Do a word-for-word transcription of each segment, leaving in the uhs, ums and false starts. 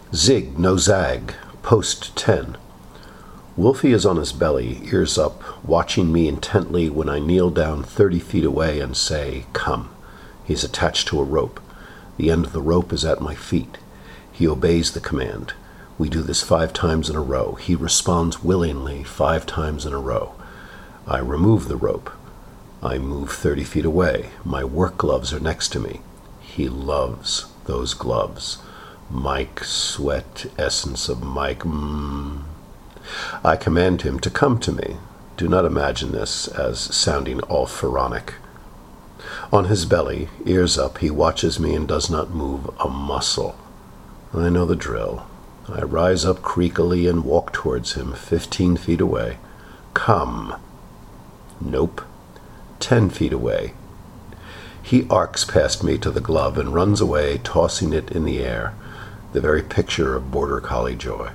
Zig, no zag. Post ten. Wolfie is on his belly, ears up, watching me intently when I kneel down thirty feet away and say, "Come." He's attached to a rope. The end of the rope is at my feet. He obeys the command. We do this five times in a row. He responds willingly five times in a row. I remove the rope. I move thirty feet away. My work gloves are next to me. He loves those gloves. Mike, sweat, essence of Mike, mmm. I command him to come to me. Do not imagine this as sounding all pharaonic. On his belly, ears up, he watches me and does not move a muscle. I know the drill. I rise up creakily and walk towards him, fifteen feet away. Come. Nope. Ten feet away. He arcs past me to the glove and runs away, tossing it in the air, the very picture of border collie joy.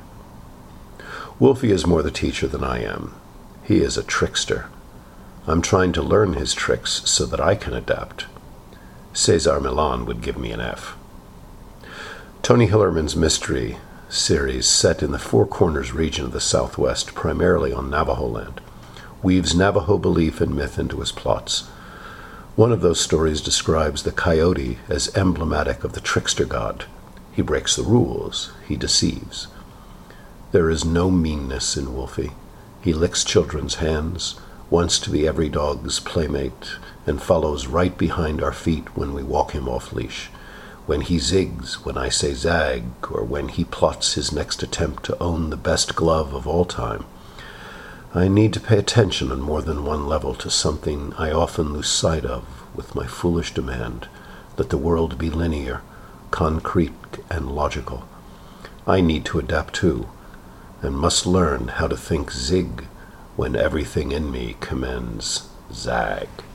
Wolfie is more the teacher than I am. He is a trickster. I'm trying to learn his tricks so that I can adapt. Cesar Millan would give me an F. Tony Hillerman's mystery series, set in the Four Corners region of the Southwest, primarily on Navajo land, weaves Navajo belief and myth into his plots. One of those stories describes the coyote as emblematic of the trickster god. He breaks the rules. He deceives. There is no meanness in Wolfie. He licks children's hands, wants to be every dog's playmate, and follows right behind our feet when we walk him off leash. When he zigs, when I say zag, or when he plots his next attempt to own the best glove of all time, I need to pay attention on more than one level to something I often lose sight of with my foolish demand that the world be linear, concrete, and logical. I need to adapt too, and must learn how to think zig when everything in me commends zag.